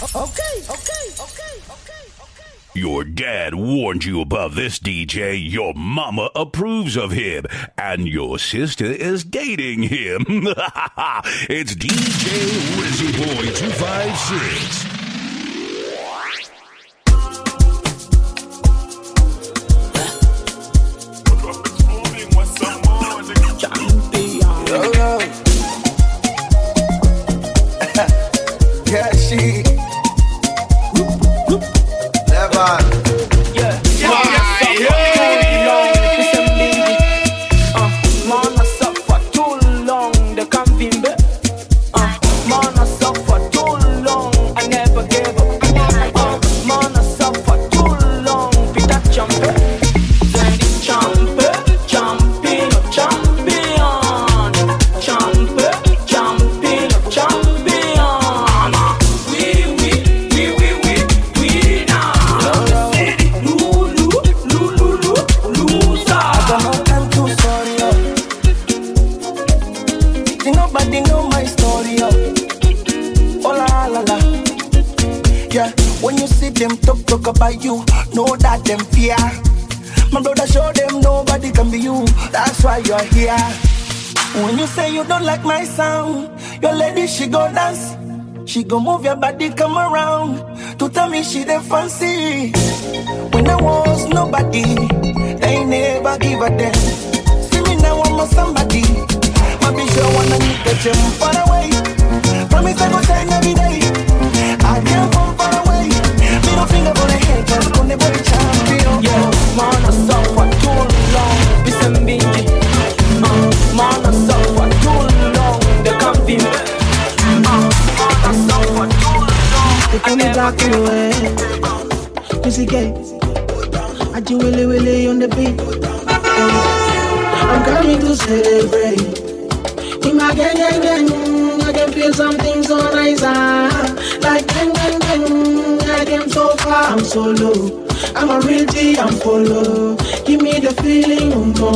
Your dad warned you about this, DJ. Your mama approves of him. And your sister is dating him. It's DJ Rizzy Boy 256. Yeah, she. Never. Yeah. Man, I suffer too long. They can't be me. Man, I suffer too long. I never gave up. Man, I suffer too long. Be that champion. Them talk about you, know that them fear. My brother show them nobody can be you. That's why you're here. When you say you don't like my sound, your lady she go dance, she go move your body come around to tell me she the fancy. When there was nobody, they never give a damn. See me now I'm a somebody. My bitch don't wanna meet the gym far away. Promise I go shine every day. I can't come far away. Middle finger for the head, just gonna be champion. Yeah, man, I suffer too long. Listen, bingy. Man, I suffer too long. They can't be me. Man, I suffer too long. They can't block you away. Pussy gay. I do willy on the beat. I'm coming to celebrate. In my gang, I can feel something so nice. Like gang. I am so far, I'm so low. I'm a real G, I'm follow. Give me the feeling,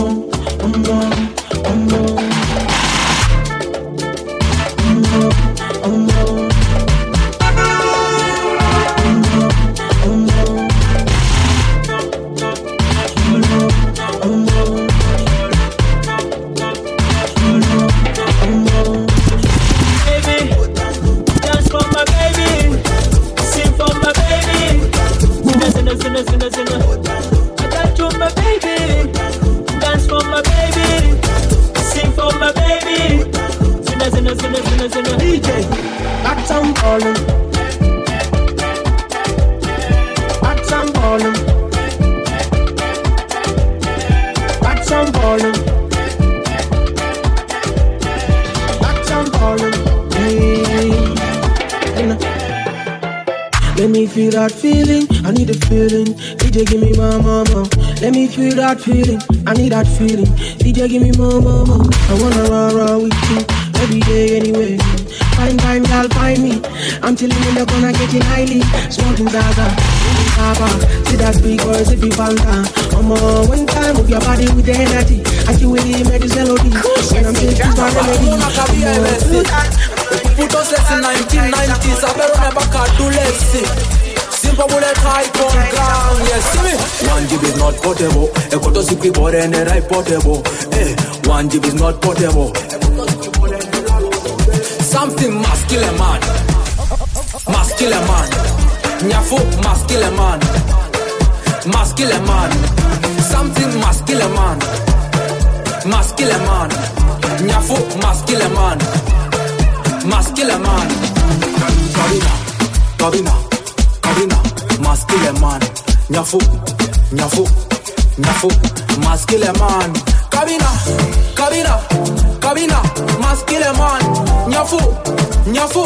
Let me feel that feeling, I need a feeling. DJ give me more. Let me feel that feeling, I need that feeling. DJ give me more. I wanna run with you every day anyway. Find time, y'all find me. I'm chilling in the corner, getting highly. Smoking Zaza, see that big boy, see the Fanta. One time move your body with the energy. I can really make this melody. When I'm taking this remedy. Put us in 1990s, I better never can't do less. Simple bullet high on ground, yes, see me. 1 GB is not portable. A photo sick people and a right portable. 1 GB is not portable. Something must kill a man. Must kill a man. Nyafu must kill a man. Must kill a man. Something must kill a man. Must kill a man. Nyafu must kill a man. Must kill a man. Kabina, must kill a man. Nyafu, must kill a man. Kabina, must kill a man. Nyafu.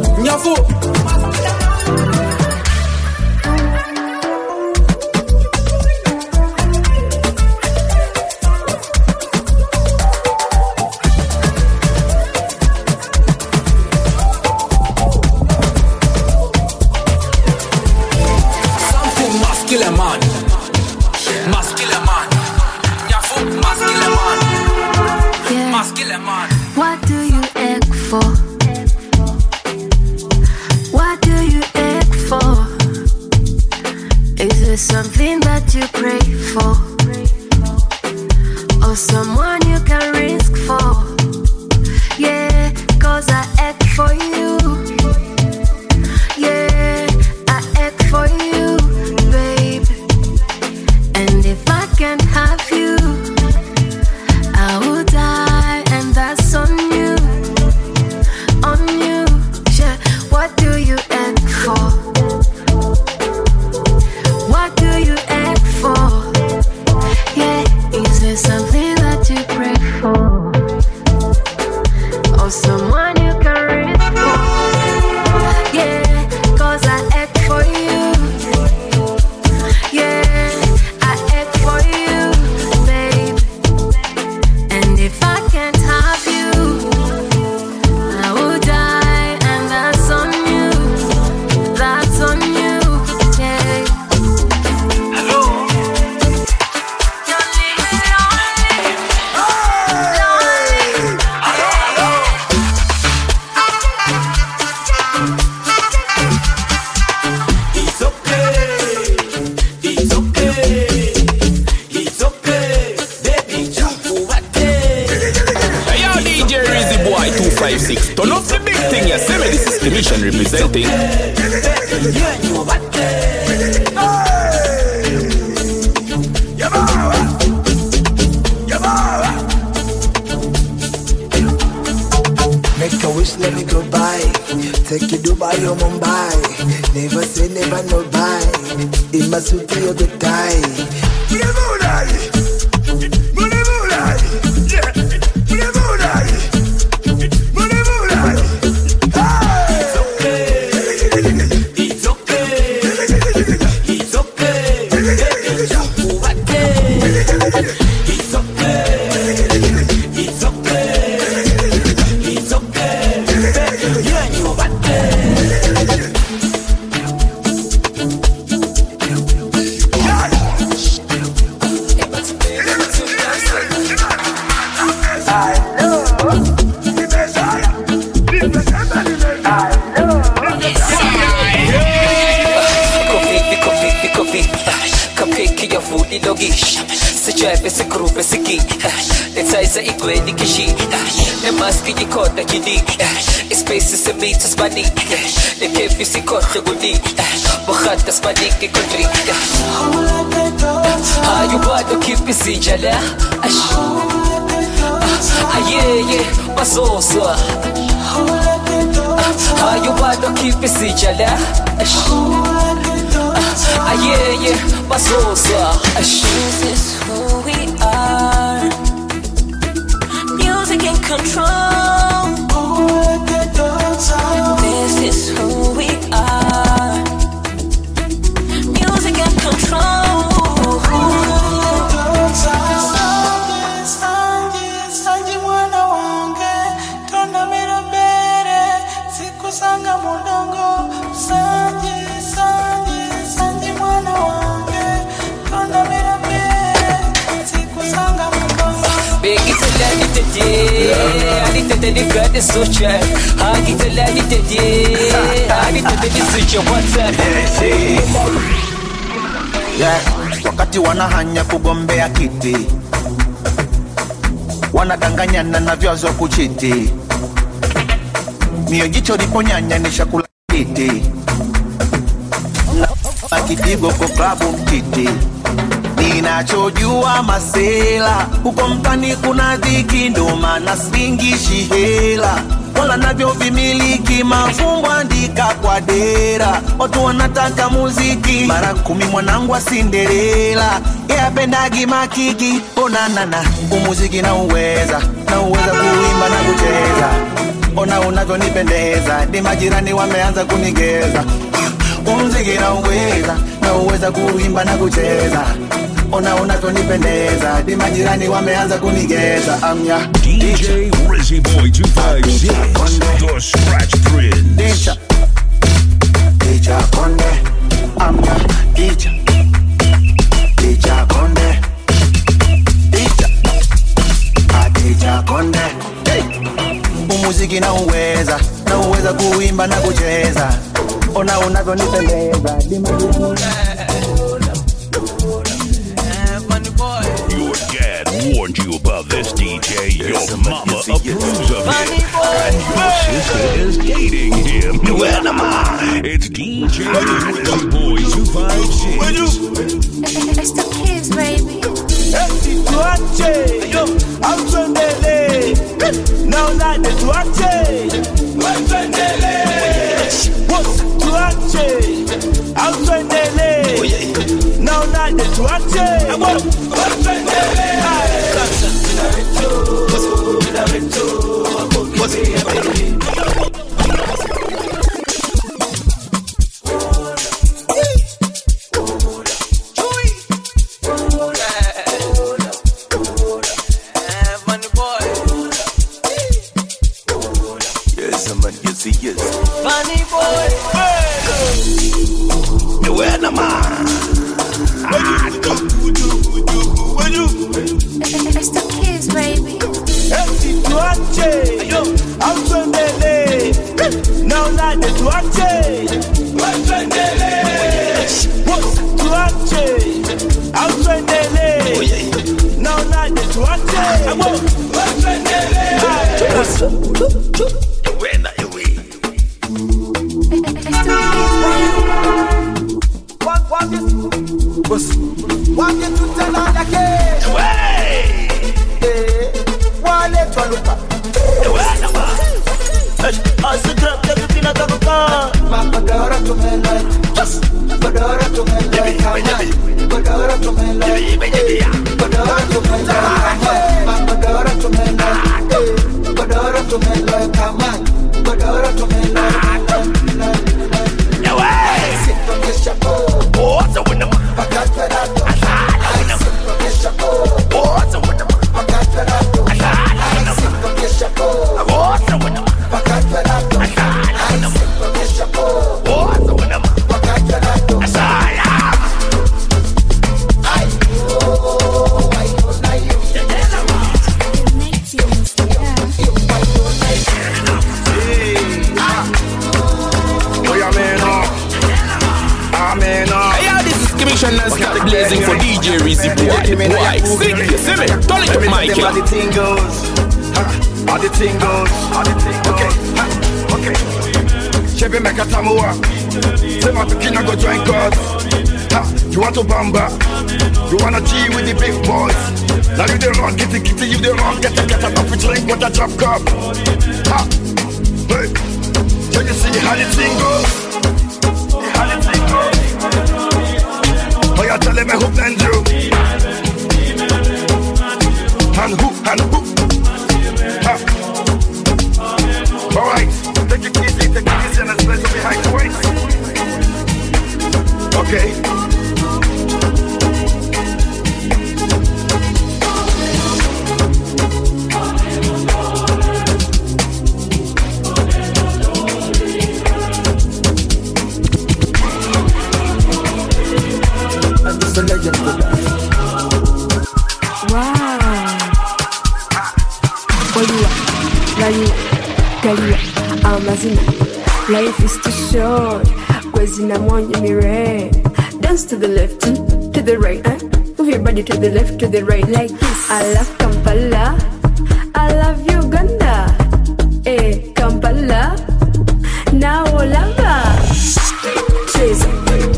Kill a man, must kill a man. Nyafu, must kill a man. Yeah. Must kill a man. What do you act for? you pray for, or someone you can risk for. Yeah, 'cause I act for you. Yeah, I act for you, babe. And if I can't have you, I will die, and that's on you. On you, yeah. What do you act for? What do you act for? Yeah, is there something that you pray for, or someone you can reach for? Yeah, 'cause I act for you. Yeah, I act for you, babe. And if I can't have you, I will die, and that's on you. That's on you, yeah. Hello. You're living lonely, lonely. Hello. It's okay. It's okay. It's okay. Baby, jump over there. Hey yo, DJ Rizzy Boy 256. Turn up the big thing, you see me? This is the mission representing. Yeah, you over there. Make a wish, let me go by. Take you Dubai or Mumbai. Never say never, no buy. In my suit, you're the tie. It's okay. It's okay. Baby, jump over there. It's okay. It's okay. It's okay. Baby, yeah, you over there. Sijaibe se grupe se ki Letaiza igweni kishi Ne maski yikota yini Space se meters mani Ne kefi si kote guni Bukhata spani ki kontri Hayu bado kipi si jala Ayeye masoso Hayu bado kipi si jala Ayeye masoso This is who we are. Music in control. This is who we are. Music in control. Sanji mwana wange, tonda mirabere, siku sanga mudongo. Sanji mwana wange, tonda mirabere, siku sanga mudongo. Begi telani tete, ani tete ni gade socha. Hagi telani tete, ani tete ni socha WhatsApp. Yeah, wakati wanahanya kugombea kiti, wanadanganyana na vyazo kuchiti. Mio jicho liponyanya ni shakula kiti, na kipigo kwa klabu mtiti. Ninachojua masela, huko mtani kuna dhiki, ndo maana singishi hela. Wala navyo vimiliki, mafumbo andika kwa dera. Watu wanataka muziki, mara 10 mwanangu wa Cinderella. Yeye pendagi makiki, onanana, umuziki na uweza kuimba na kucheza. Ona unavyonipendeza, ni majirani wameanza kunigeza. Umuziki na uweza kuimba na kucheza. Ona unavyonipendeza, ni majirani wameanza kunigeza. Amya DJ Rizzy Boy 256, the Scratch Prince. Teacher Konde, amya teacher Konde, teacher Konde. Hey, umuziki na uweza kuimba na kucheza. Ona unavyonipendeza, DJ, your mama approves of him, and your sister is dating him. It's DJ Rizzy Boy 256. It's the kids, baby. Tuache, yo, Amtondele. Now like the Tuache. Amtondele. Tuache, Amtondele. Now like the Tuache. Amtondele. Funny boy, where the man? It's the kids, baby. Tuache, yo, Amtondele. Now like the Tuache. Amtondele. Tuache, Amtondele. Now like the Tuache. Amtondele. want you to tell all the kids. Wale twaluka. Asitrap ya kupina kakuka. Makadara tumela. Makadara tumela. Makadara tumela. Makadara tumela. Makadara tumela. Makadara tumela. Come on. Makadara tumela. What's up with them? Blazing for DJ Rizzy Boy. Why? Sing, you see me? Turn it up, Michael. How the thing goes. How the thing goes. Okay. Okay. Chevy make a tamua. Say my pikina go join God. You want to bamba? You wanna G with the big boys? Now you the wrong, get it, you the wrong, get a coffee drink with a drop cup. Hey. So you see how the thing goes. How the thing goes. Oh, you're telling me who blends you? And who? Ha. Alright, take it easy and let's play some behind the waist. Okay. Amazina, life is too short. Kwezina monye mire. Dance to the left, to the right, move your body to the left, to the right, like this. I love Kampala, I love Uganda. Kampala, now Olanga. Chase,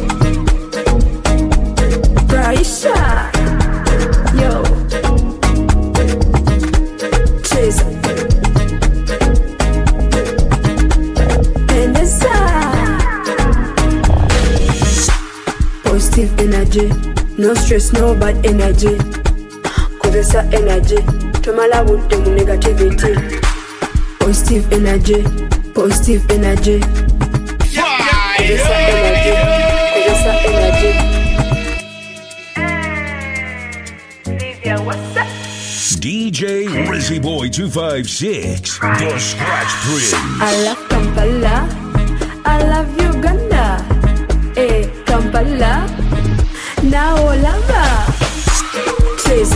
Braisha, yo. Chase. Positive energy, no stress, no bad energy. Kozesa energy, tomala budde mu negativity. Positive energy, positive energy. Kozesa energy, kozesa energy. Livia, what's up? DJ Rizzy Boy 256, the Scratch Prince. I love Kampala, I love Uganda. Kampala, now Olanga. Chase,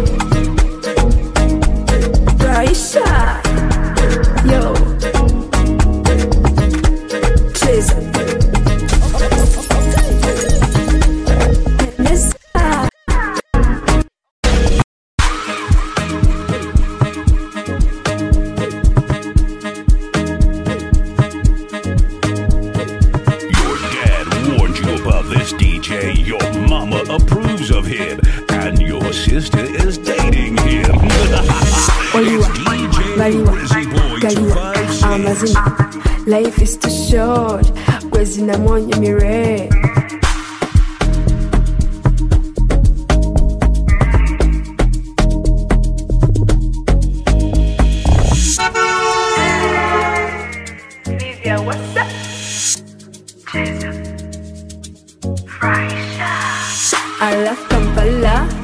Braisha, yo. Chase, DJ, your mama approves of him, and your sister is dating him. It's DJ Rizzy Boy 256. Amazina. Life is too short. Kwezi na mwonyo mire. What's up? I love Kampala.